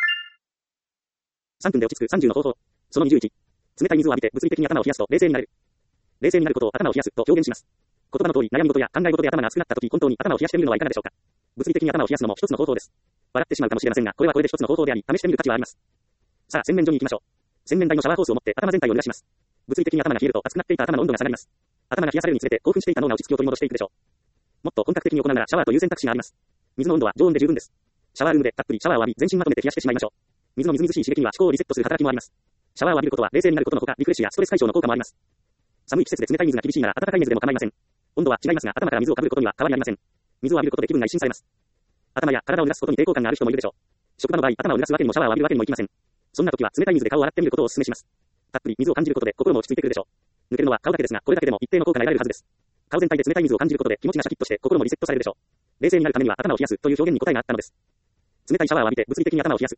[SPEAKER 1] さんぷんで落ち着くさんじゅうの方法。そのにじゅういち。冷たい水を浴びて物理的に頭を冷やすと冷静になれる。冷静になることを頭を冷やすと表現します。言葉の通り悩み事や考え事で頭が熱くなった時本当に頭を冷やしてみるのはいかがでしょうか。物理的に頭を冷やすのも一つの方法です。笑ってしまうかもしれませんが、これはこれで一つの方法であり、試してみる価値はあります。さあ、洗面所に行きましょう。洗面台のシャワーホースを持って頭全体を濡らします。物理的に頭が冷えると熱くなっていた頭の温度が下がります。頭が冷やされるにつれて興奮していた脳が落ち着きを取り戻していくでしょう。もっと本格的に行うならシャワーという選択肢があります。水の温度は常温で十分です。シャワールームでたっぷりシャワーを浴び全身まとめて冷やしてしまいましょう。水のみずみずしい刺激には思考をリセットする働きもあります。シャワーを浴びることは冷静になることのほかリフレッシュやストレス解消の効果もあります。寒い季節で冷たい水が厳しいなら温かい水でも構いません。温度は違いますが頭から水をかぶることには変わりありません。水を浴びることで気分が一新されます。頭や体を濡らすことに抵抗感がある人もいるでしょう。職場の場合、頭を濡らすわけにもシャワーを浴びるわけにもいきません。そんな時は冷たい水で顔を洗ってみることをお勧めします。たっぷり水を感じることで心も落ち着いてくるでしょう。抜けるのは顔だけですが、これだけでも一定の効果が得られるはずです。顔全体で冷たい水を感じることで気持ちがシャキッとして心もリセットされるでしょう。冷静になるためには頭を冷やすという表現に答えがあったのです。冷たいシャワーを浴びて物理的に頭を冷やす。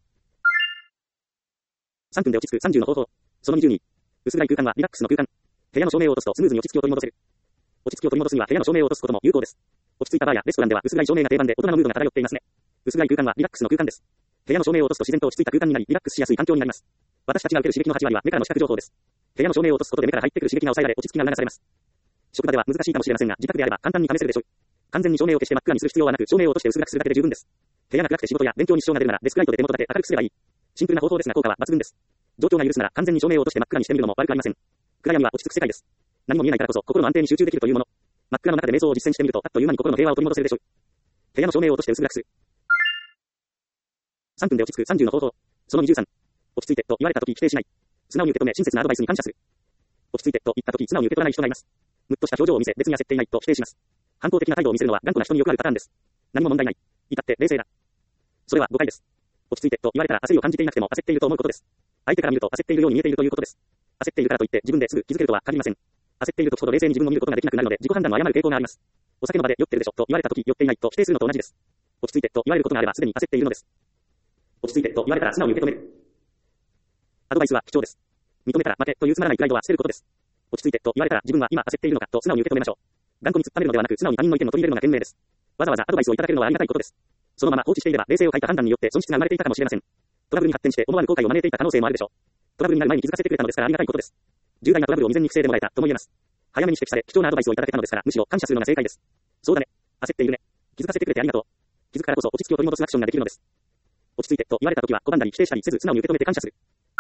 [SPEAKER 1] さんぷんで落ち着くさんじゅうの方法。そのにじゅうに。薄暗い空間はリラックスの空間。部屋の照明を落とすとスムーズに落ち着きを取り戻せる。落ち着きを取り戻すには部屋の照明を落とすことも有効です。落ち着いたバーやレストランでは薄暗い照明が定番で大人のムードが漂っていますね。薄暗い空間はリラックスの空間です。部屋の照明を落とすと自然と落ち着いた空間になりリラックスしやすい環境になります。私たちが受ける刺激のはちわりは目からの視覚情報です。部屋の照明を落とすことで目から入ってくる刺激が抑えられ落ち着きが促されます。職場では難しいかもしれませんが自宅であれば簡単に試せるでしょう。完全に照明を消して真っ暗にする必要はなく照明を落として薄暗くするだけで十分です。部屋が暗くて仕事や勉強に支障が出るならデスクライトで手元だけ明るくすればいい。シンプルな方法ですが効果は抜群です。状況が許すなら完全に照明を落として真っ暗にしてみるのも悪くありません。暗闇は落ち着く世界です。何も見えないからこそ心の安定に集中できるというもの。真っ暗の中で瞑想を実践してみるとあっという間に心の平和を取り戻せるでしょう。部屋の照明を落として薄暗くする。さんぷんで落ち着くさんじゅうの方法。そのにじゅうさん。落ち着いてと言われたとき否定しない。素直に受け止め親切なアドバイスに感謝する。落ち着いてと言ったとき素直に受け取らない人がいます。むっとした表情を見せ別に焦っていないと否定します。反抗的な態度を見せるのは頑固な人によくあるパターンです。何も問題ない。至って冷静だ。それは誤解です。落ち着いてと言われたら焦りを感じていなくても焦っていると思うことです。相手から見ると焦っているように見えているということです。焦っているからといって自分ですぐ気づけるとは限りません。焦っている時ほど冷静に自分を見ることができなくなるので自己判断を誤る傾向があります。お酒の場で酔ってるでしょと言われたとき酔っていないと否定するのと同じです。落ち着いてと言われることがあればすでに焦っているのです。落ち着いてと言われたら素直に受け止める。アドバイスは貴重です。認めたら負けというつまらないプライドは捨てることです。落ち着いてと言われたら自分は今焦っているのかと素直に受け止めましょう。頑固に突っ張るのではなく素直に他人の意見を取り入れるのが賢明です。わざわざアドバイスをいただけるのはありがたいことです。そのまま放置していれば冷静を欠いた判断によって損失が生まれていたかもしれません。トラブルに発展して思わぬ後悔を招いていた可能性もあるでしょう。トラブルになる前に気づかせてくれたのですからありがたいことです。重大なトラブルを未然に防いでもらえたとも言えます。早めに指摘され貴重なアドバイスをいただけたのですからむしろ感謝するのが正解です。そうだね。焦っているね。 気づかせてくれてありがとう。気づくからこそ落ち着きを取り戻すアクションができるのです。落ち着いてと言われたときは拒んだり否定したりせず素直に受け止めて感謝する。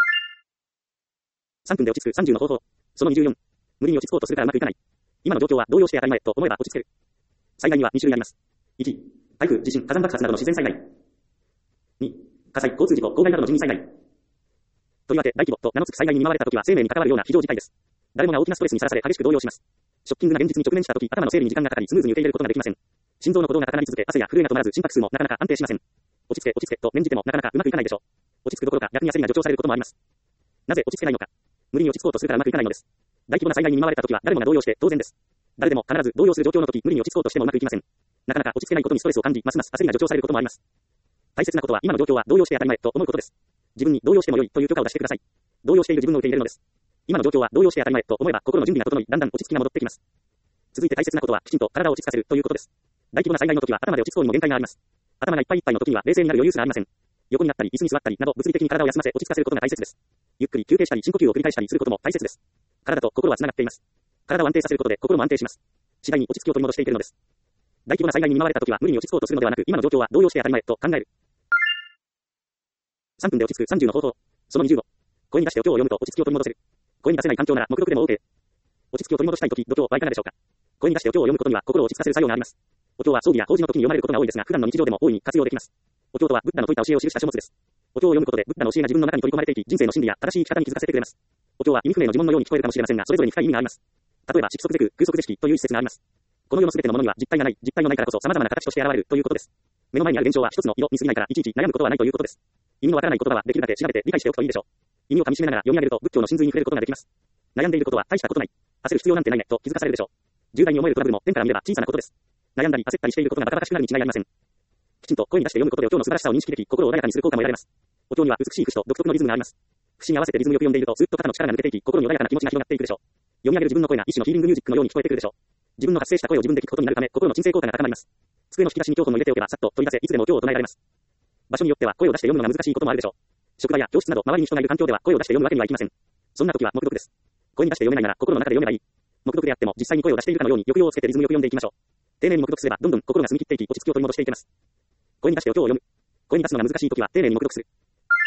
[SPEAKER 1] さんぷんで落ち着くさんじゅうの方法。そのにじゅうよん。無理に落ち着こうとするからうまくいかない。今の状況は動揺して当たり前と思えば落ち着ける。災害にはに種類あります。いち、台風、地震、火山爆発などの自然災害。に、火災、交通事故、公害などの人為災害。とりわけ大規模と名の付く災害に見舞われたときは生命に関わるような非常事態です。誰もが大きなストレスにさらされ激しく動揺します。ショッキングな現実に直面したとき、頭の整理に時間がかかりスムーズに受け入れることができません。心臓の鼓動が高鳴り続け、汗や震えが止まらず心拍数もなかなか安定しません。落ち着け落ち着けと念じてもなかなかうまくいかないでしょう。落ち着くどころか逆に焦りが助長されることもあります。なぜ落ち着けないのか。無理に落ち着こうとするからうまくいかないのです。大規模な災害に見舞われたときは誰もが動揺して当然です。誰でも必ず動揺する状況のとき無理に落ち着こうとしてもうまくいきません。なかなか落ち着けないことにストレスを感じ、ますます焦りが助長されることもあります。大切なことは今の状況は動揺して当たり前と思うことです。自分に動揺しても良いという許可を出してください。動揺している自分を受け入れるのです。今の状況は動揺して当たり前と思えば心の準備が整い、だんだん落ち着きが戻ってきます。続いて大切なことはきちんと体を落ち着かせるということです。大規模な災害の時は頭で落ち着こうにも限界があります。頭がいっぱいいっぱいの時には冷静になる余裕すらありません。横になったり椅子に座ったりなど物理的に体を休ませ落ち着かせることが大切です。ゆっくり休憩したり深呼吸を繰り返したりすることも大切です。体と心はつながっています。体を安定させることで心も安定します。次第に落ち着きを取り戻していけるのです。大規模な災害に見舞われた時は無理に落ち着こうとするのではなく、今の状況は動揺して当たり前と考える。さんぷんで落ち着くさんじゅうの方法。そのにじゅうご。声に出してお経を読むと落ち着きを取り戻せる。声に出せない環境なら黙読でも OK。落ち着きを取り戻したい時、度胸はいかがでしょうか。声に出してお経を読むことには心を落ち着かせる作用があります。お経は葬儀や法事の時に読まれることが多いですが、普段の日常でも大いに活用できます。お経とはブッダの説いた教えを記した書物です。お経を読むことでブッダの教えが自分の中に取り込まれていき、人生の真理や正しい生き方に気づかせてくれます。お経は意味不明の呪文のように聞こえるかもしれませんが、それぞれに深い意味があります。例えば、色即是空、空即是色という一節があります。この世のすべてのものには実体がない、実体のないからこそ様々な形として現れるということです。目の前にある現象は一つの色に過ぎないからいちいち悩むことはないということです。意味のわからない言葉はできるだけ調べて理解しておくといいでしょう。意味を噛み締めながら読み上げると仏教の真髄に触れることができます。悩んでいることは大したことない。焦る必要なんてないねと気づかされるでしょう。重大に思えるトラブルも天から見れば小さなことです。悩んだり焦ったりしていることがバカバカしくなるに違いありません。きちんと声に出して読むことでお経の素晴らしさを認識でき、心を穏やかにする効果も得られます。お経には美しい節と独特のリズムがあります。節に合わせてリズムよく読んでいるとずっと肩の力が抜けていき、心に穏やかな気持ちが広がっていくでしょう。読み上げる自分の声が一種のヒーリングミュージックのように聞こえてくるでしょう。自分の発生した声を自分で聞くことになるため、心の鎮静効果が高まります。机の引き出しに教本を入れておけばさっと取り出せ、いつでもお経を唱えられます。場所によっては声を出して読むのが難しいこともあるでしょう。職場や教室など周りに人がいる環境では声を出して読むわけにはいきません。そんな時は黙読です。声に出して読めないなら心の中で読めばいい。黙読であっても実際に声を出しているかのように抑揚をつけてリズムよく読んでいきましょう。丁寧に黙読すればどんどん心が澄み切っていき落ち着きを取り戻していけます。声に出してお経を読む。声に出すのが難しい時は丁寧に黙読する。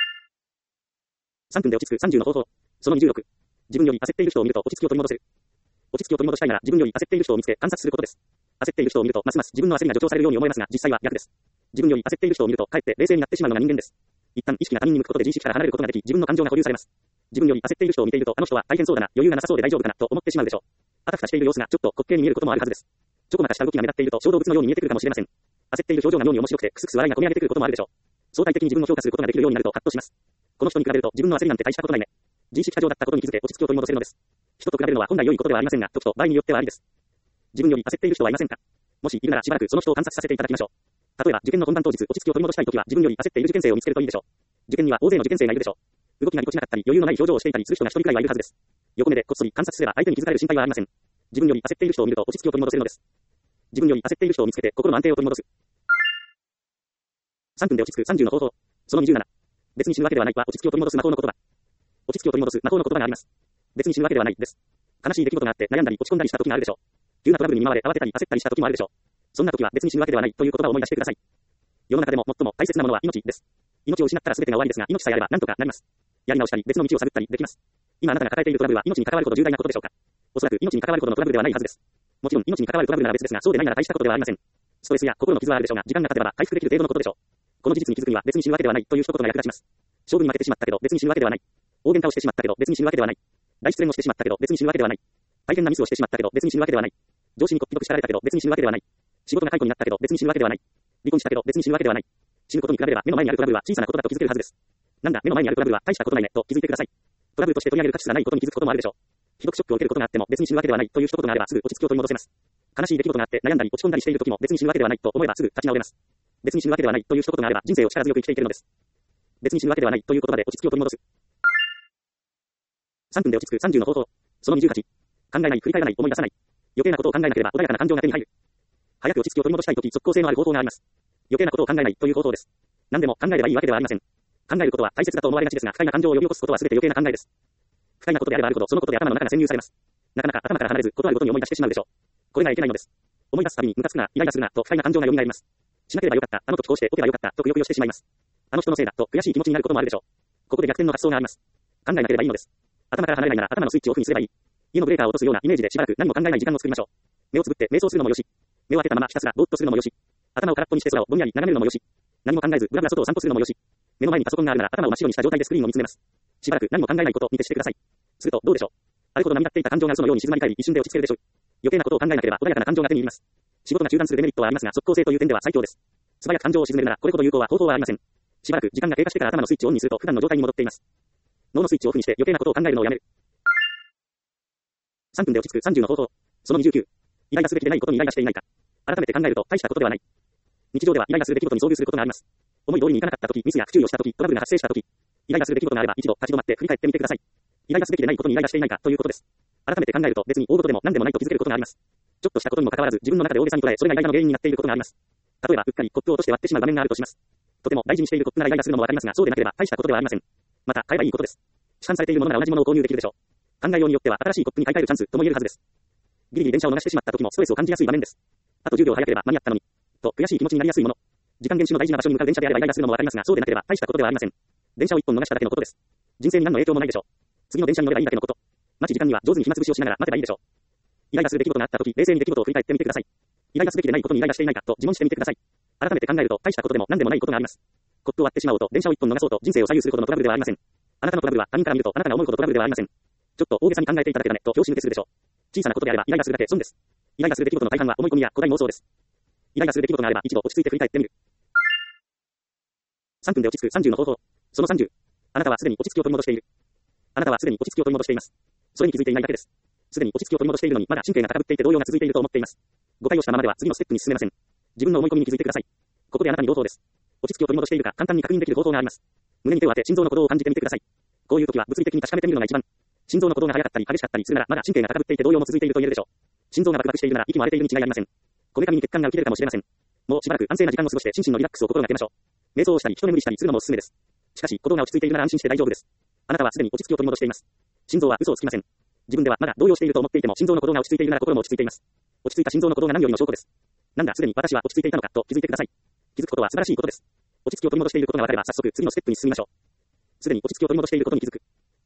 [SPEAKER 1] さんぷんで落ち着くさんじゅうの方法。そのにじゅうろく。自分より焦っている人を見ると落ち着きを取り戻せる。落ち着きを取り戻したいなら自分より焦っている人を見つけ観察することです。焦っている人を見るとますます自分の焦りが助長されるように思えますが、実際は逆です。自分より焦っている人を見るとかえって冷静になってしまうのが人間です。一旦意識が他人に向くことで自意識から離れることができ、自分の感情が保留されます。自分より焦っている人を見ていると、あの人は大変そうだな、余裕がなさそうで大丈夫かなと思ってしまうでしょう。あたふたしている様子がちょっと滑稽に見えることもあるはずです。ちょこまかした動きが目立っていると小動物のように見えてくるかもしれません。焦っている表情が妙に面白くてクスクス笑いが込み上げてくることもあるでしょう。相対的に自分を評価することができるようになるとハッとします。この人に比べると自分の焦りなんて大したことないね。自意識過剰だったことに気づけ落ち着きを取り戻せるのです。人と比べるのは本来良いことではありませんが、時と場合によってはありです。自分より焦っている人はいませんか。もしいるならしばらくその人を観察させていただきましょう。例えば受験の本番当日落ち着きを取り戻したいときは自分より焦っている受験生を見つけるといいでしょう。受験には大勢の受験生がいるでしょう。動きがぎこちなかったり余裕のない表情をしていたりする人が一人くらいはいるはずです。横目でこっそり観察すれば相手に気づかれる心配はありません。自分より焦っている人を見ると落ち着きを取り戻せるのです。自分より焦っている人を見つけて心の安定を取り戻す。さんぷんで落ち着くさんじゅうの方法。そのにじゅうなな。別に死ぬわけではないは落ち着きを取り戻す魔法の言葉。落ち着きを取り戻す魔法の言葉があります。別に死ぬわけではないです。悲しい出来事があって悩んだり落ち込んだりした時があるでしょう。急なトラブルに見舞われ慌てたり焦ったりした時もあるでしょう。そんな時は別に死ぬわけではないという言葉を思い出してください。世の中でも最も大切なものは命です。命を失ったら全てが終わりですが、命さえあれば何とかなります。やり直したり別の道を探ったりできます。今あなたが抱えているトラブルは命に関わるほど重大なことでしょうか。おそらく命に関わるほどのトラブルではないはずです。もちろん命に関わるトラブルなら別ですが、そうでないなら大したことではありません。ストレスや心の傷はあるでしょうが、時間が経てば回復できる程度のことでしょう。この事実に気づくには別に死ぬわけではないという一言が役立ちます。勝負に負けてしまったけど別に死ぬわけではない。大喧嘩をしてしまったけど別に死ぬわけではない。大失恋をしてしまったけど別に死ぬわけではない。大変なミスをしてしまったけど別に死ぬわけではない。上司にこっぴどく叱られたけど別に死ぬわけではない。仕事が解雇になったけど別に死ぬわけではない。離婚したけど別に死ぬわけではない。死ぬことに比べれば目の前にあるトラブルは小さなことだと気づけるはずです。なんだ目の前にあるトラブルは大したことないねと気づいてください。トラブルとして取り上げる価値がないことに気づくこともあるでしょう。ひどくショックを受けることがあっても別に死ぬわけではないという一言があればすぐ落ち着きを取り戻せます。悲しい出来事があって悩んだり落ち込んだりしている時も別に死ぬわけではないと思えばすぐ立ち直れます。別に死ぬわけではないという一言があれば人生を力強く生きていけるのです。別に死ぬわけではないという言葉で落ち着きを取り戻す。さんぷんで落ち着くさんじゅうの方法。そのにじゅうはち。考えない、振り返らない、思い出さない。余計なことを考えなければ穏やかな感情が手に入る。早く落ち着きを取り戻したいとき即効性のある方法があります。余計なことを考えないという方法です。何でも考えればいいわけではありません。考えることは大切だと思われがちですが、不快な感情を呼び起こすことは全て余計な考えです。不快なことであればあるほどそのことで頭の中が占有されます。なかなか頭から離れず、ことあるごとに思い出してしまうでしょう。これがいけないのです。 思い出すたびにムカつくな、イライラするな、と不快な感情が蘇ります。しなければよかった、あの時こうしておけばよかった、とくよくよしてしまいます。あの人のせいだ、と悔しい気持ちになることもあるでしょう。ここで逆転の発想があります。考えなければいいのです。頭から離れないなら頭のスイッチをオフにすればいい。家のブレーカーを落とすようなイメージでしばらく何も考えない時間を作りましょう。目をつぶって瞑想するのもよし。目を開けたままひたすらぼーっとするのもよし。頭を空っぽにして空をぼんやり眺めるのもよし。何も考えずブラブラ外を散歩するのもよし。目の前にパソコンがあるなら頭を真っ白にした状態でスクリーンを見つめます。しばらく何も考えないことに徹してください。するとどうでしょう。あるほど波立っていた感情が嘘のように静まり返り一瞬で落ち着けるでしょう。余計なことを考えなければ穏やかな感情が手に入ります。仕事が中断するデメリットはありますが即効性という点では最強です。素早く感情を鎮めるならこれほど有効は方法はありません。しばらく時間が経過してから頭のスイッチをオンにすると普段の状態に戻っています。脳のスイッチをオフにして余計なことを考えるのをやめる。さんぷんで落ち着くさんじゅうの方法。そのにじゅうきゅう。イライラすべきでないことにイライラしていないか。改めて考えると大したことではない。日常ではイライラする出来事に遭遇することがあります。思い通りにいかなかったとき、ミスや不注意をしたとき、トラブルが発生したとき、イライラする出来事があれば一度立ち止まって振り返ってみてください。イライラすべきでないことにイライラしていないかということです。改めて考えると別に大事でも何でもないと気づけることがあります。ちょっとしたことにもかかわらず自分の中で大げさに捉え、それがイライラの原因になっていることがあります。例えばうっかりコップを落として割ってしまう場面があるとします。とても大事にしているコップならイライラするのもわかりますが、そうでなければ大したことではありません。また買えばいいことです。市販されているものなら同じものを購入できるでしょう。考えようによっては新しいコップに買い替えるチャンスとも言えるはずです。ギリギリ電車を逃してしまった時もストレスを感じやすい場面です。あとじゅうびょう早ければ間に合ったのに。と悔しい気持ちになりやすいもの。時間厳守の大事な場所に向かう電車であればイライラするのもわかりますが、そうでなければ大したことではありません。電車を一本逃しただけのことです。人生に何の影響もないでしょう。次の電車に乗ればいいだけのこと。待ち時間には上手に暇つぶしをしながら待てばいいでしょう。イライラする出来事があった時、冷静に出来事を振り返ってみてください。イライラすべきでないことにイライラしていないかと自問してみてください。改めて考えると大したことでも何でもないことがあります。コップを割ってしまおうと電車を一本逃そうと人生を左右するほどのトラブルではありません。あなたのトラブルは他人から見るとあなたが思うほどトラブルではありません。ちょっと大げさに考えていただけだねと拍子抜けするでしょう。小さなことであればイライラするだけ損です。イライラする出来事の大半は思い込みや古代妄想です。イライラする出来事があれば一度落ち着いて振り返ってみる。さんぷんで落ち着くさんじゅうの方法。そのさんじゅう。あなたはすでに落ち着きを取り戻している。あなたはすでに落ち着きを取り戻しています。それに気づいていないだけです。すでに落ち着きを取り戻しているのにまだ神経が高ぶっていて動揺が続いていると思っています。誤解をしたままでは次のステップに進めません。自分の思い込みに気づいてください。ここであなたに朗報です。落ち着きを取り戻しているか簡単に確認できる方法があります。胸に手を当て心臓の鼓動を感じてみてください。こういう時は物理的に確かめてみるのが一番。心臓の鼓動が速かったり激しかったりするならまだ神経が高ぶっていて動揺も続いていると言えるでしょう。心臓がバクバクしているなら息も荒れているに違いありません。こめかみに血管が浮き出るかもしれません。もうしばらく安静な時間を過ごして心身のリラックスを心がけましょう。瞑想をしたり一眠りしたりするのもおすすめです。しかし鼓動が落ち着いているなら安心して大丈夫です。あなたはすでに落ち着きを取り戻しています。心臓は嘘をつきません。自分ではまだ動揺していると思っていても心臓の鼓動が落ち着いているなら心も落ち着いています。落ち着いた心臓の鼓動が何よりの証拠です。なんだすでに私は落ち着いていたのかと気づいてください。気づくことは素晴らしいことです。落ち着きを取り戻していることが分かれば早速次のステップに進みましょう。すでに落ち着きを取り戻していることに気づく。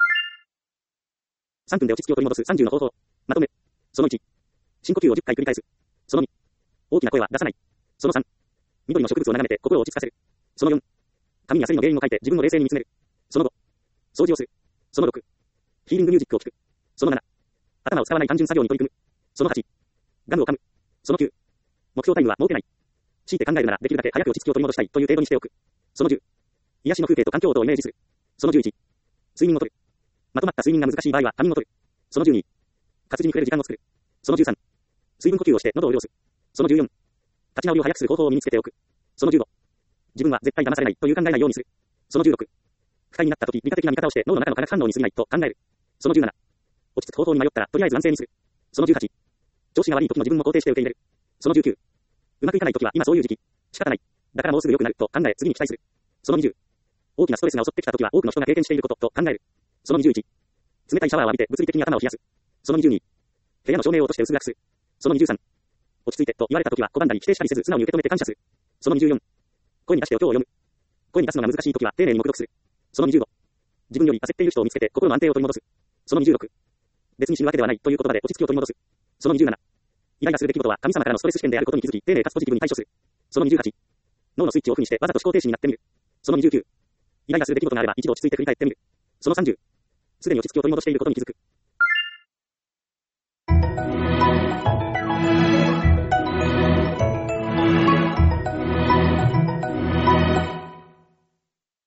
[SPEAKER 1] さんぷんで落ち着きを取り戻すさんじゅうの方法。まとめ。そのいち。深呼吸をじゅっかい繰り返す。そのに。大きな声は出さない。そのさん。緑の植物を眺めて心を落ち着かせる。そのよん。髪やせりの原因を書いて自分を冷静に見つめる。そのご。掃除をする。そのろく。ヒーリングミュージックを聴く。そのなな。頭を使わない単純作業に取り組む。そのはち。ガムを噛む。そのきゅう。目標タイムは設けない。強いて考えるならできるだけ早く落ち着きを取り戻したいという程度にしておく。そのじゅう。癒しの風景と環境音をイメージする。そのじゅういち。睡眠をとる。まとまった睡眠が難しい場合は仮眠をとる。そのじゅうに。活字に触れる時間を作る。そのじゅうさん。水分呼吸をして喉を潤す。そのじゅうよん。立ち直りを早くする方法を身につけておく。そのじゅうご。自分は絶対騙されないという考えないようにする。そのじゅうろく。不快になった時理科的な見方をして脳の中の化学反応に過ぎないと考える。そのじゅうなな。落ち着く方法に迷ったらとりあえず安静にする。そのじゅうはち。調子が悪い時の自分も肯定して受け入れる。そのじゅうきゅう。うまくいかない時は今そういう時期。仕方ない。だからもうすぐ良くなると考え次に期待する。そのにじゅう。大きなストレスが襲ってきた時は多くの人が経験していることと考える。そのにじゅういち。冷たいシャワーを浴びて物理的に頭を冷やす。そのにじゅうに。部屋の照明を落として薄暗くする。そのにじゅうさん。落ち着いてと言われた時は拒んだり否定したりせず素直に受け止めて感謝する。そのにじゅうよん。声に出してお経を読む。声に出すのが難しい時は丁寧に黙読する。そのにじゅうご。自分より焦っている人を見つけて心の安定を取り戻す。そのにじゅうろく。別に死ぬわけではないという言葉で落ち着きを取り戻す。そのにじゅうなな。イライラする出来事は神様からのストレス試験であることに気づき丁寧かつポジティブに対処する。そのにじゅうはち。脳のスイッチをオフにしてわざと思考停止になってみる。そのにじゅうきゅう。イライラする出来事があれば一度落ち着いて振り返ってみる。そのさんじゅう。すでに落ち着きを取り戻していることに気づく。